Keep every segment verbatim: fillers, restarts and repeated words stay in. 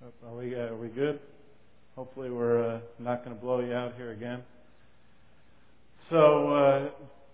Are we, uh, are we good? Hopefully we're uh, not going to blow you out here again. So, uh,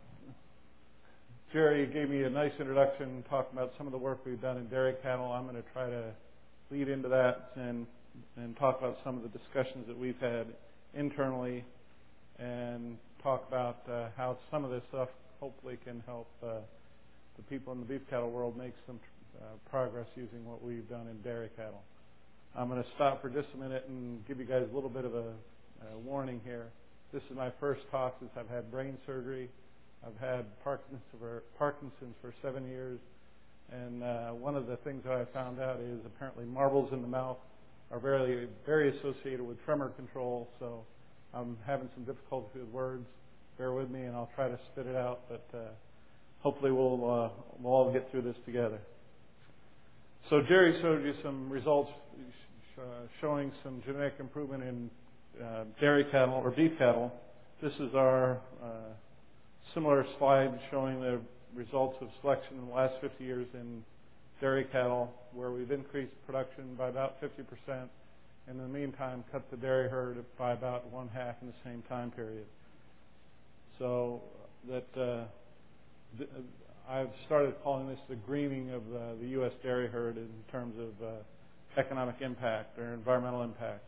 Jerry gave me a nice introduction talking about some of the work we've done in dairy cattle. I'm going to try to lead into that and, and talk about some of the discussions that we've had internally and talk about uh, how some of this stuff hopefully can help uh, the people in the beef cattle world make some uh, progress using what we've done in dairy cattle. I'm going to stop for just a minute and give you guys a little bit of a, a warning here. This is my first talk since I've had brain surgery. I've had Parkinson's for, Parkinson's for seven years. And uh, one of the things that I found out is apparently marbles in the mouth are very, very associated with tremor control. So I'm having some difficulty with words. Bear with me and I'll try to spit it out. But uh, hopefully we'll, uh, we'll all get through this together. So Jerry showed you some results uh, showing some genetic improvement in uh, dairy cattle or beef cattle. This is our uh, similar slide showing the results of selection in the last fifty years in dairy cattle, where we've increased production by about fifty percent. In the meantime, cut the dairy herd by about one half in the same time period. So that uh, th- I've started calling this the greening of uh, the U S dairy herd in terms of uh, economic impact or environmental impact.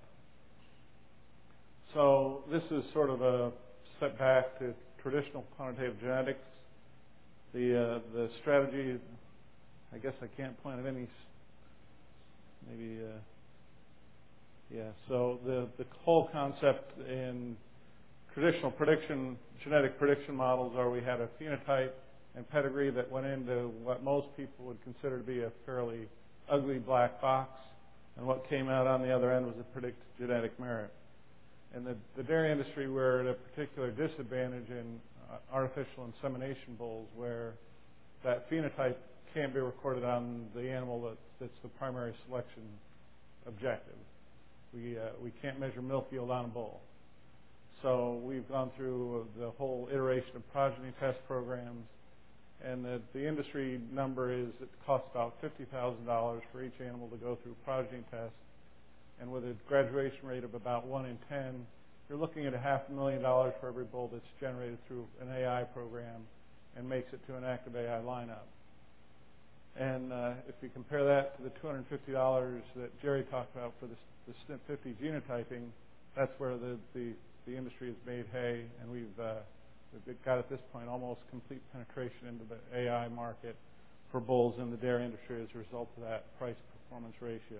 So this is sort of a step back to traditional quantitative genetics. The uh, the strategy, I guess I can't point at any, maybe, uh, yeah. So the, the whole concept in traditional prediction, genetic prediction models are we had a phenotype and pedigree that went into what most people would consider to be a fairly ugly black box, and what came out on the other end was a predicted genetic merit. In the, the dairy industry, we're at a particular disadvantage in uh, artificial insemination bulls, where that phenotype can't be recorded on the animal that, that's the primary selection objective. We, uh, we can't measure milk yield on a bull. So we've gone through the whole iteration of progeny test programs. And the, the industry number is it costs about fifty thousand dollars for each animal to go through progeny tests. And with a graduation rate of about one in ten, you're looking at a half a million dollars for every bull that's generated through an A I program and makes it to an active A I lineup. And uh, if you compare that to the two hundred fifty dollars that Jerry talked about for the, the S N P fifty genotyping, that's where the, the, the industry has made hay, and we've uh, We've got at this point almost complete penetration into the A I market for bulls in the dairy industry as a result of that price-performance ratio.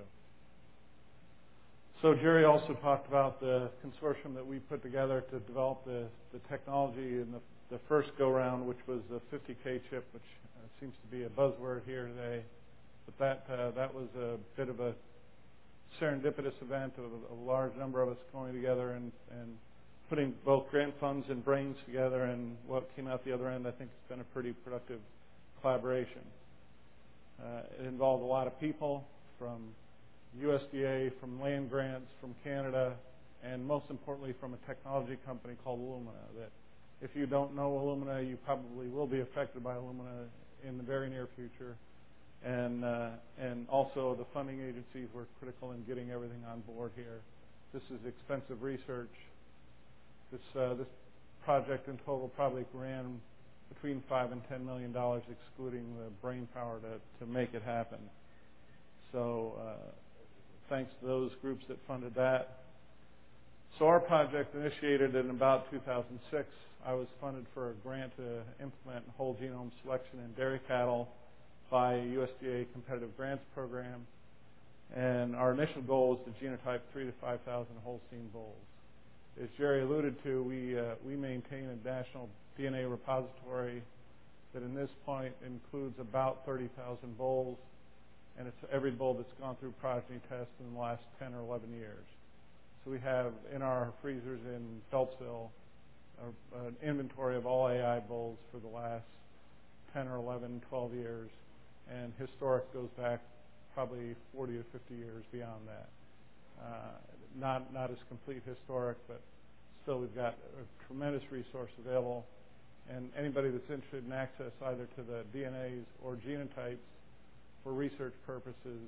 So Jerry also talked about the consortium that we put together to develop the, the technology in the, the first go-round, which was the fifty K chip, which uh, seems to be a buzzword here today. But that, uh, that was a bit of a serendipitous event of a, a large number of us going together and, and putting both grant funds and brains together, and what came out the other end, I think it's been a pretty productive collaboration. Uh, it involved a lot of people from U S D A, from land grants, from Canada, and most importantly from a technology company called Illumina, that if you don't know Illumina, you probably will be affected by Illumina in the very near future. And, uh, and also the funding agencies were critical in getting everything on board here. This is expensive research. This, uh, this project in total probably ran between five and ten million dollars, excluding the brain power to, to make it happen. So uh, thanks to those groups that funded that. So our project initiated in about two thousand six. I was funded for a grant to implement whole genome selection in dairy cattle by a U S D A competitive grants program. And our initial goal was to genotype three to five thousand Holstein bulls. As Jerry alluded to, we, uh, we maintain a national D N A repository that in this point includes about thirty thousand bulls, and it's every bull that's gone through progeny tests in the last ten or eleven years. So we have in our freezers in Phelpsville a, an inventory of all A I bulls for the last ten or eleven, twelve years, and historic goes back probably forty or fifty years beyond that. Uh, not not as complete historic, but still we've got a tremendous resource available. And anybody that's interested in access either to the D N As or genotypes for research purposes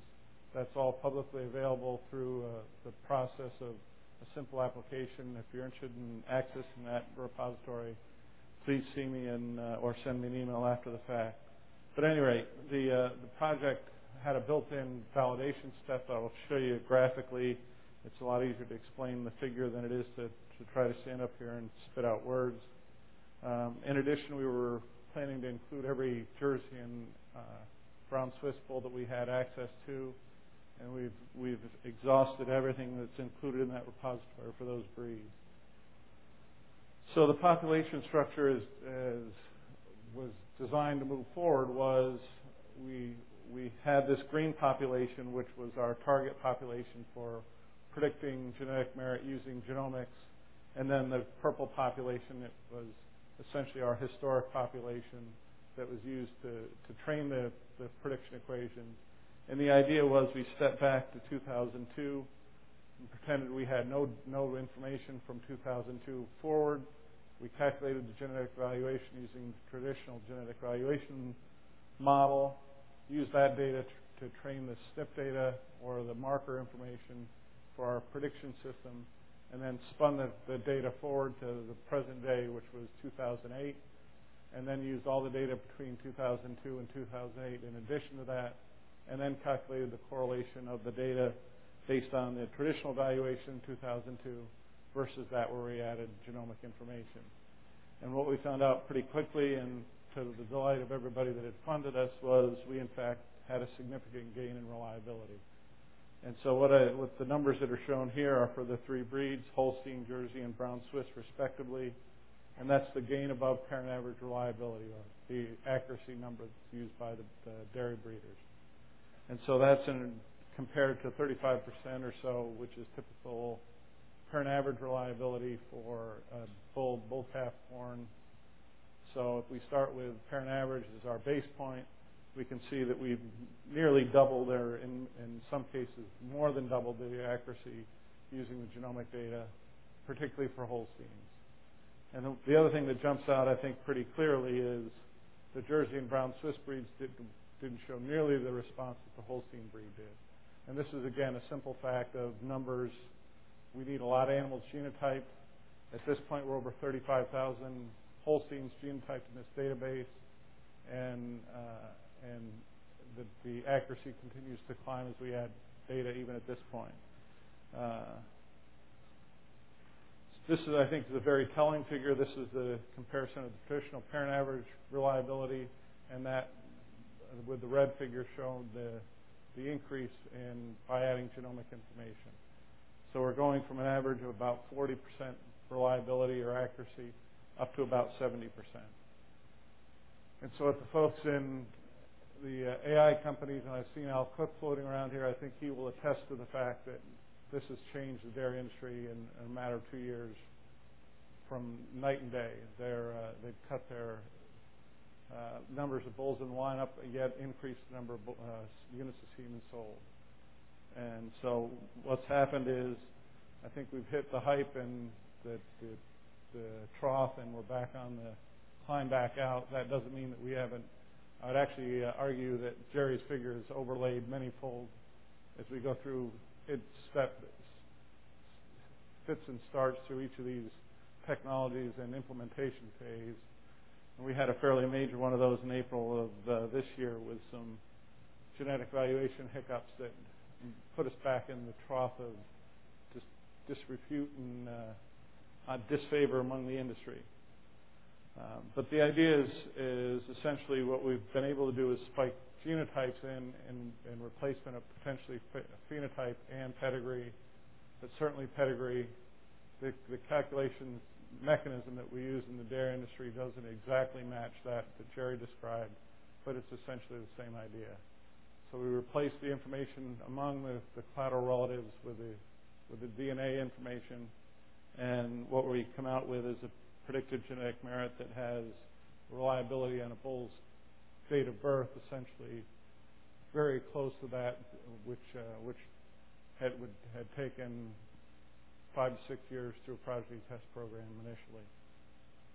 That's all publicly available through uh, the process of a simple application. If you're interested in accessing that repository, please see me and uh, or send me an email after the fact. But at any rate, the, uh, the project had a built-in validation step that I'll show you graphically. It's a lot easier to explain the figure than it is to, to try to stand up here and spit out words. Um, in addition, we were planning to include every Jersey and uh, brown Swiss bull that we had access to, and we've, we've exhausted everything that's included in that repository for those breeds. So the population structure is, is was designed to move forward was we we had this green population, which was our target population for predicting genetic merit using genomics, and then the purple population, it was essentially our historic population that was used to, to train the, the prediction equations. And the idea was we stepped back to two thousand two and pretended we had no, no information from two thousand two forward. We calculated the genetic valuation using the traditional genetic valuation model, used that data to, to train the S N P data or the marker information for our prediction system, and then spun the, the data forward to the present day, which was two thousand eight, and then used all the data between two thousand two and two thousand eight in addition to that, and then calculated the correlation of the data based on the traditional valuation in two thousand two versus that where we added genomic information. And what we found out pretty quickly, and to the delight of everybody that had funded us, was we in fact had a significant gain in reliability. And so what, I, what the numbers that are shown here are for the three breeds, Holstein, Jersey, and brown Swiss respectively. And that's the gain above parent average reliability, or the accuracy number that's used by the, the dairy breeders. And so that's in, compared to thirty-five percent or so, which is typical parent average reliability for uh, bull, bull calf born. So if we start with parent average as our base point, we can see that we've nearly doubled, or in, in some cases more than doubled the accuracy using the genomic data, particularly for Holsteins. And the, the other thing that jumps out, I think, pretty clearly is the Jersey and brown Swiss breeds did, didn't show nearly the response that the Holstein breed did. And this is, again, a simple fact of numbers. We need a lot of animals genotyped. At this point, we're over thirty-five thousand Holsteins genotyped in this database, and uh, and the, the accuracy continues to climb as we add data even at this point. Uh, this is, I think, is a very telling figure. This is the comparison of the traditional parent average reliability, and that, with the red figure, showing the the increase in by adding genomic information. So we're going from an average of about forty percent reliability or accuracy up to about seventy percent. And so what the folks in the uh, A I companies, and I've seen Al Cook floating around here, I think he will attest to the fact that this has changed the dairy industry in, in a matter of two years from night and day. They're, uh, they've cut their uh, numbers of bulls in the lineup, yet increased the number of uh, units of semen sold. And so what's happened is, I think we've hit the hype and the, the, the trough, and we're back on the climb back out. That doesn't mean that we haven't. I would actually uh, argue that Jerry's figure is overlaid manyfold as we go through its step, fits and starts through each of these technologies and implementation phase. And we had a fairly major one of those in April of uh, this year with some genetic valuation hiccups that put us back in the trough of dis- disrepute and uh, uh, disfavor among the industry. Um, but the idea is, is essentially what we've been able to do is spike genotypes in, in, in replacement of potentially phenotype and pedigree, but certainly pedigree. The, the calculation mechanism that we use in the dairy industry doesn't exactly match that that Jerry described, but it's essentially the same idea. So we replace the information among the, the collateral relatives with the, with the D N A information, and what we come out with is a predicted genetic merit that has reliability on a bull's date of birth, essentially very close to that which uh, which had would, had taken five to six years through a progeny test program initially.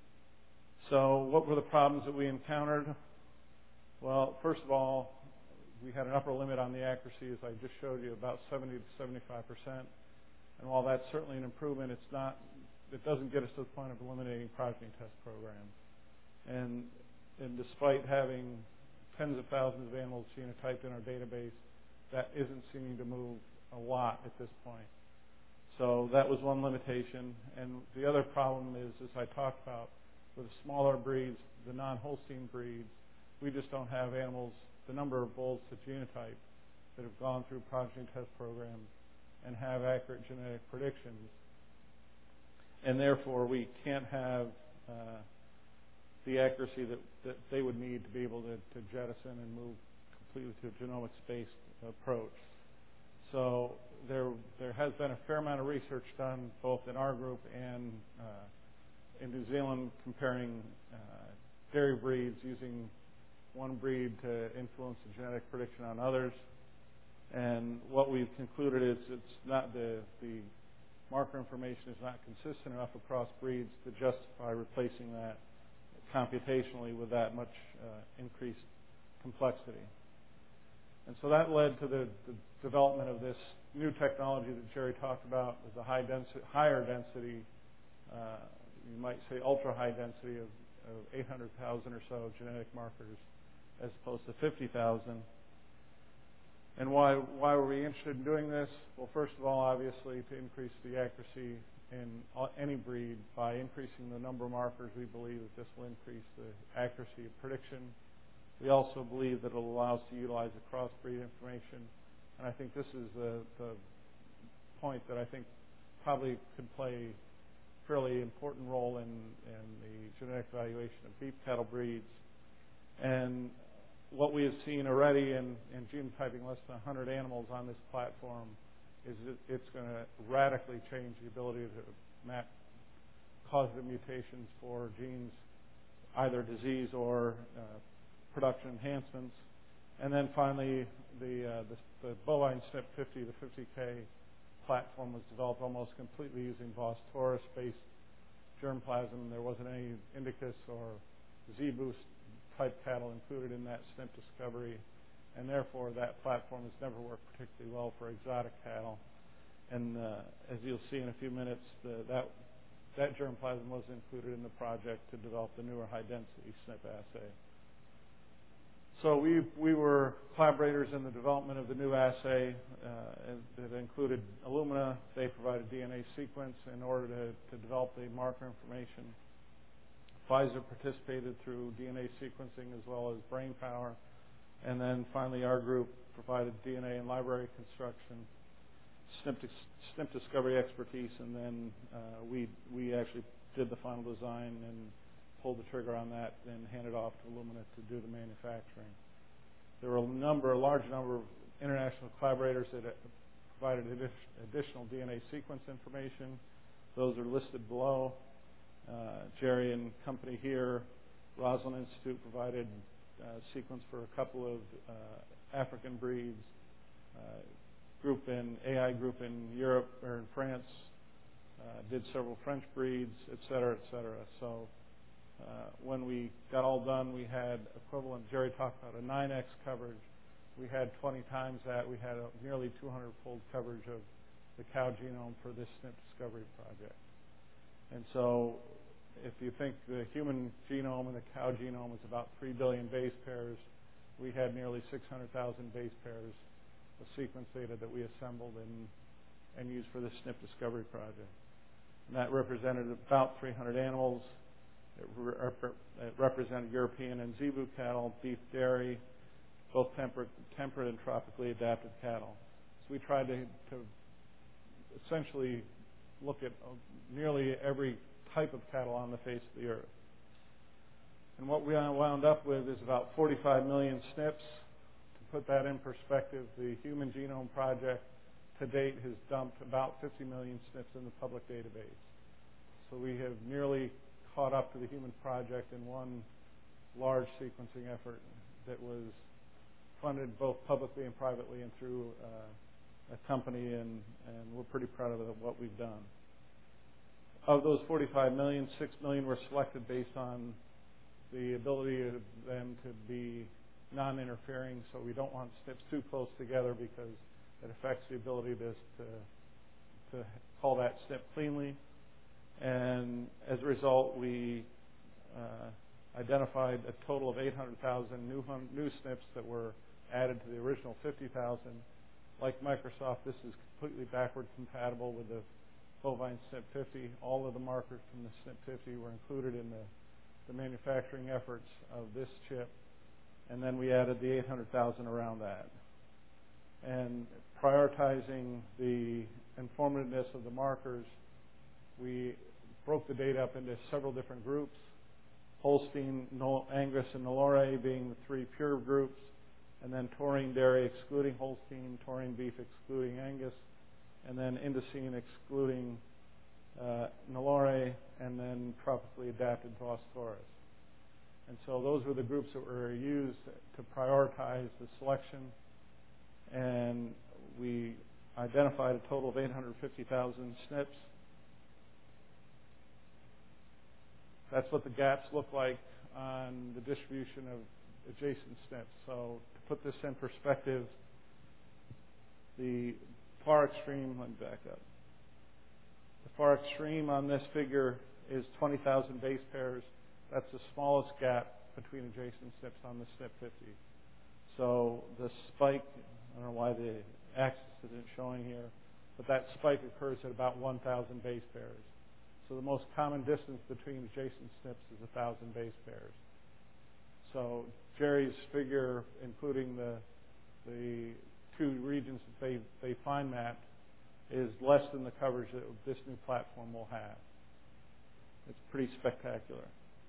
So what were the problems that we encountered? Well, first of all, we had an upper limit on the accuracy, as I just showed you, about seventy to seventy-five percent. And while that's certainly an improvement, it's not, it doesn't get us to the point of eliminating progeny test programs. And, and despite having tens of thousands of animals genotyped in our database, that isn't seeming to move a lot at this point. So that was one limitation. And the other problem is, as I talked about, with smaller breeds, the non-Holstein breeds, we just don't have animals, the number of bulls to genotype that have gone through progeny test programs and have accurate genetic predictions. And therefore, we can't have uh, the accuracy that, that they would need to be able to, to jettison and move completely to a genomics-based approach. So there, there has been a fair amount of research done both in our group and uh, in New Zealand comparing uh, dairy breeds using one breed to influence the genetic prediction on others. And what we've concluded is it's not the, the marker information is not consistent enough across breeds to justify replacing that computationally with that much uh, increased complexity. And so that led to the, the development of this new technology that Jerry talked about, with the high density, higher density, uh, you might say ultra high density of, of eight hundred thousand or so genetic markers as opposed to fifty thousand. And why, why were we interested in doing this? Well, first of all, obviously, to increase the accuracy in any breed. By increasing the number of markers, we believe that this will increase the accuracy of prediction. We also believe that it will allow us to utilize the crossbreed information. And I think this is the, the point that I think probably could play a fairly important role in, in the genetic evaluation of beef cattle breeds. And what we have seen already in, in genotyping less than one hundred animals on this platform is that it's going to radically change the ability to map causative mutations for genes, either disease or uh, production enhancements. And then finally, the, uh, the, the bovine S N P fifty, the fifty K platform was developed almost completely using Bos taurus-based germplasm. There wasn't any Indicus or Z-Boost type cattle included in that S N P discovery, and therefore that platform has never worked particularly well for exotic cattle. And uh, as you'll see in a few minutes, the, that, that germplasm was included in the project to develop the newer high-density S N P assay. So we, we were collaborators in the development of the new assay uh, that included Illumina. They provided D N A sequence in order to, to develop the marker information. Pfizer participated through D N A sequencing as well as brain power. And then finally, our group provided D N A and library construction, S N P discovery expertise, and then uh, we, we actually did the final design and pulled the trigger on that and handed off to Illumina to do the manufacturing. There were a number, a large number of international collaborators that provided additional D N A sequence information. Those are listed below. Uh, Jerry and company here, Roslin Institute provided uh, sequence for a couple of uh, African breeds. Uh, group in A I group in Europe or in France uh, did several French breeds, et cetera, et cetera. So uh, when we got all done, we had equivalent. Jerry talked about a nine X coverage. We had twenty times that. We had a nearly two hundred fold coverage of the cow genome for this S N P discovery project. And so if you think the human genome and the cow genome is about three billion base pairs, we had nearly six hundred thousand base pairs of sequence data that we assembled and, and used for the S N P discovery project. And that represented about three hundred animals. It, re- it represented European and Zebu cattle, beef, dairy, both temperate, temperate and tropically adapted cattle. So we tried to, to essentially look at nearly every type of cattle on the face of the earth. And what we wound up with is about forty-five million S N Ps. To put that in perspective, the Human Genome Project to date has dumped about fifty million S N Ps in the public database. So we have nearly caught up to the Human Project in one large sequencing effort that was funded both publicly and privately and through uh, a company, and, and we're pretty proud of what we've done. Of those forty-five million, six million were selected based on the ability of them to be non-interfering, so we don't want S N Ps too close together because it affects the ability to, to, to call that S N P cleanly. And as a result, we uh, identified a total of eight hundred thousand new, new S N Ps that were added to the original fifty thousand. Like Microsoft, this is completely backward compatible with the Bovine S N P fifty. All of the markers from the S N P fifty were included in the, the manufacturing efforts of this chip. And then we added the eight hundred thousand around that. And prioritizing the informativeness of the markers, we broke the data up into several different groups. Holstein, Angus, and Nelore being the three pure groups, and then taurine dairy excluding Holstein, taurine beef excluding Angus, and then Indocene excluding uh, Nelore, and then tropically adapted Voss taurus. And so those were the groups that were used to prioritize the selection, and we identified a total of eight hundred fifty thousand S N Ps. That's what the gaps look like on the distribution of adjacent S N Ps. So to put this in perspective, the far extreme, let me back up. The far extreme on this figure is twenty thousand base pairs. That's the smallest gap between adjacent S N Ps on the S N P fifty. So the spike, I don't know why the axis isn't showing here, but that spike occurs at about one thousand base pairs. So the most common distance between adjacent S N Ps is one thousand base pairs. So Jerry's figure, including the the two regions that they, they fine mapped, is less than the coverage that this new platform will have. It's pretty spectacular.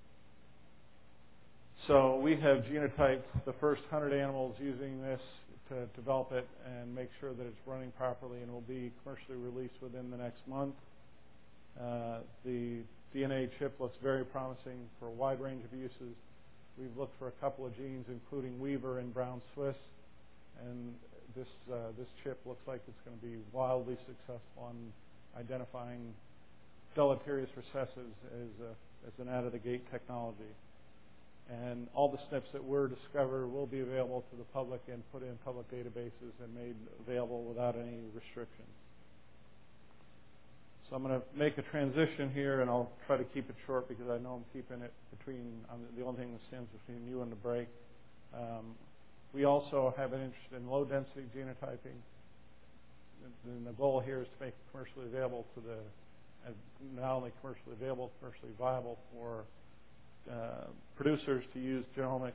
So we have genotyped the first one hundred animals using this to develop it and make sure that it's running properly, and will be commercially released within the next month. Uh, the D N A chip looks very promising for a wide range of uses. We've looked for a couple of genes, including Weaver and Brown Swiss, and this uh, this chip looks like it's going to be wildly successful in identifying deleterious recessives as, a, as an out-of-the-gate technology. And all the S N Ps that were discovered will be available to the public and put in public databases and made available without any restrictions. So I'm going to make a transition here, and I'll try to keep it short because I know I'm keeping it between, I'm the only thing that stands between you and the break. Um, we also have an interest in low-density genotyping. And the goal here is to make it commercially available to the, uh, not only commercially available, commercially viable for uh, producers to use genomics.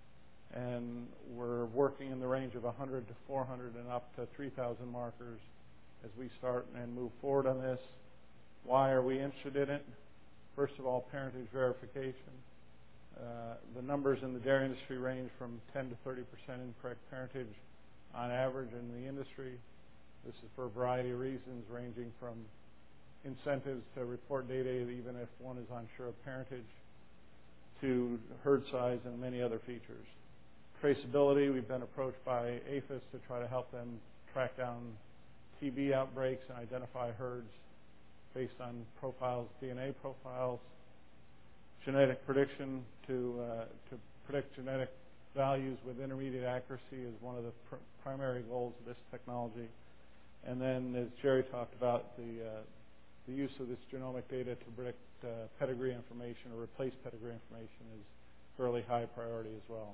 And we're working in the range of one hundred to four hundred and up to three thousand markers as we start and move forward on this. Why are we interested in it? First of all, parentage verification. Uh, the numbers in the dairy industry range from ten to thirty percent incorrect parentage on average in the industry. This is for a variety of reasons, ranging from incentives to report data even if one is unsure of parentage, to herd size and many other features. Traceability, we've been approached by APHIS to try to help them track down T B outbreaks and identify herds based on profiles, D N A profiles. Genetic prediction to, uh, to predict genetic values with intermediate accuracy is one of the pr primary goals of this technology. And then, as Jerry talked about, the, uh, the use of this genomic data to predict uh, pedigree information or replace pedigree information is fairly high priority as well.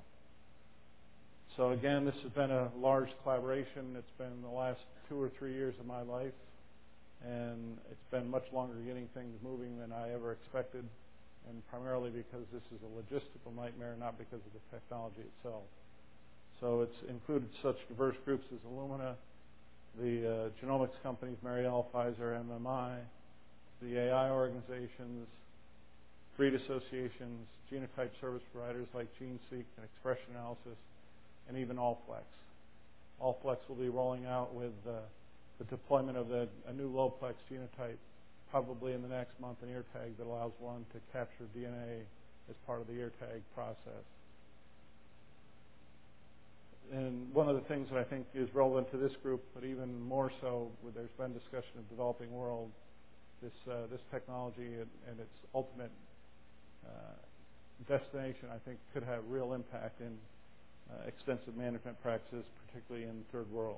So again, this has been a large collaboration. It's been the last two or three years of my life, and it's been much longer getting things moving than I ever expected, and primarily because this is a logistical nightmare, not because of the technology itself. So it's included such diverse groups as Illumina, the uh, genomics companies, Marielle, Pfizer, M M I, the A I organizations, breed associations, genotype service providers like GeneSeq and Expression Analysis, and even Allplex. Allplex will be rolling out with uh, the deployment of the, a new low-plex genotype probably in the next month, an ear tag that allows one to capture D N A as part of the ear tag process. And one of the things that I think is relevant to this group, but even more so, where there's been discussion of developing world, this, uh, this technology and, and its ultimate uh, destination, I think, could have real impact in uh, extensive management practices, particularly in the third world.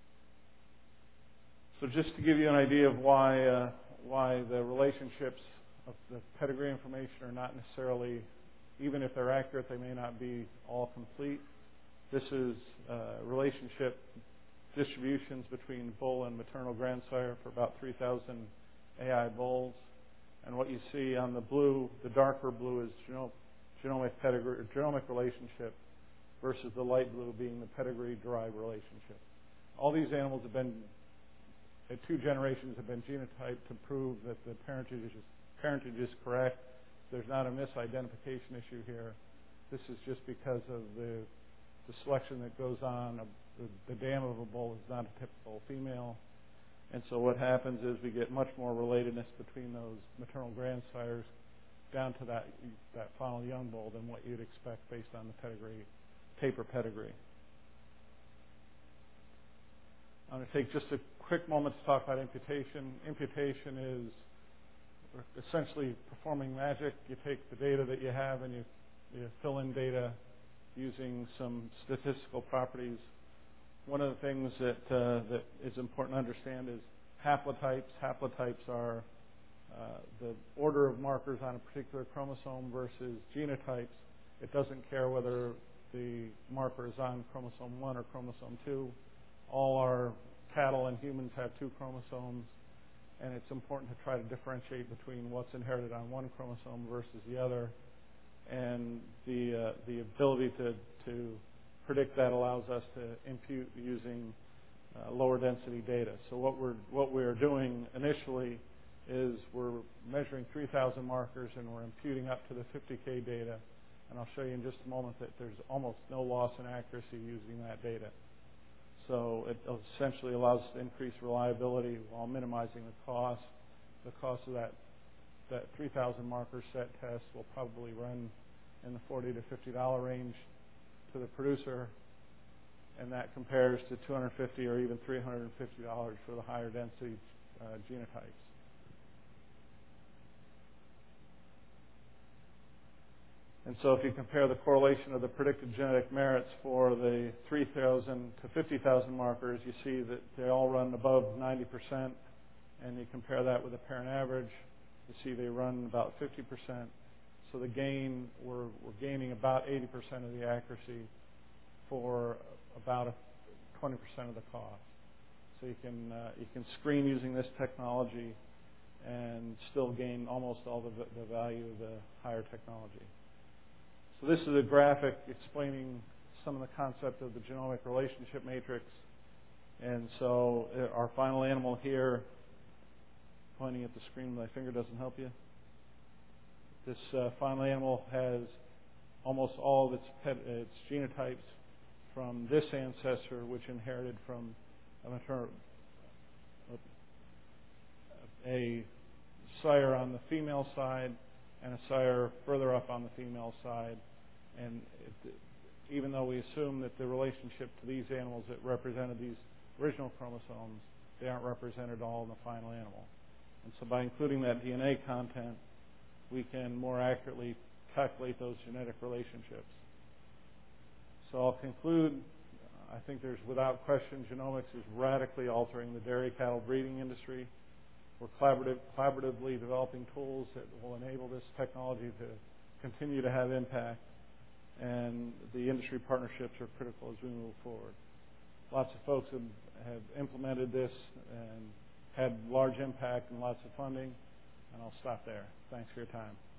So just to give you an idea of why uh, why the relationships of the pedigree information are not necessarily, even if they're accurate, they may not be all complete. This is uh, relationship distributions between bull and maternal grandsire for about three thousand A I bulls. And what you see on the blue, the darker blue, is geno- genomic pedigree or genomic relationship versus the light blue being the pedigree-derived relationship. All these animals have been, uh, two generations have been genotyped to prove that the parentage is, parentage is correct. There's not a misidentification issue here. This is just because of the, the selection that goes on. The, the dam of a bull is not a typical female. And so what happens is we get much more relatedness between those maternal grandsires down to that that final young bull than what you'd expect based on the pedigree, paper pedigree. I'm going to take just a quick moment to talk about imputation. Imputation is essentially performing magic. You take the data that you have and you, you fill in data using some statistical properties. One of the things that uh, that is important to understand is haplotypes. Haplotypes are uh, the order of markers on a particular chromosome versus genotypes. It doesn't care whether the marker is on chromosome one or chromosome two. All our cattle and humans have two chromosomes, and it's important to try to differentiate between what's inherited on one chromosome versus the other. And the uh, the ability to to predict that allows us to impute using uh, lower density data. So what we're what we're doing initially is we're measuring three thousand markers and we're imputing up to the fifty K data. And I'll show you in just a moment that there's almost no loss in accuracy using that data. So it essentially allows us to increase reliability while minimizing the cost. The cost of that that three thousand marker set test will probably run in the forty to fifty dollar range to the producer, and that compares to two hundred fifty or even three hundred fifty dollars for the higher density uh, genotypes. And so if you compare the correlation of the predicted genetic merits for the three thousand to fifty thousand markers, you see that they all run above ninety percent, and you compare that with the parent average, you see they run about fifty percent. So the gain, we're, we're gaining about eighty percent of the accuracy for about twenty percent of the cost. So you can uh, you can screen using this technology and still gain almost all the, the value of the higher technology. So this is a graphic explaining some of the concept of the genomic relationship matrix. And so our final animal here, pointing at the screen with my finger doesn't help you. This uh, final animal has almost all of its, pet, its genotypes from this ancestor, which inherited from a, maternal, a sire on the female side and a sire further up on the female side. And it, even though we assume that the relationship to these animals that represented these original chromosomes, they aren't represented all in the final animal. And so by including that D N A content, we can more accurately calculate those genetic relationships. So I'll conclude. I think there's, without question, genomics is radically altering the dairy cattle breeding industry. We're collaborative, collaboratively developing tools that will enable this technology to continue to have impact, and the industry partnerships are critical as we move forward. Lots of folks have, have implemented this and had large impact and lots of funding, and I'll stop there. Thanks for your time.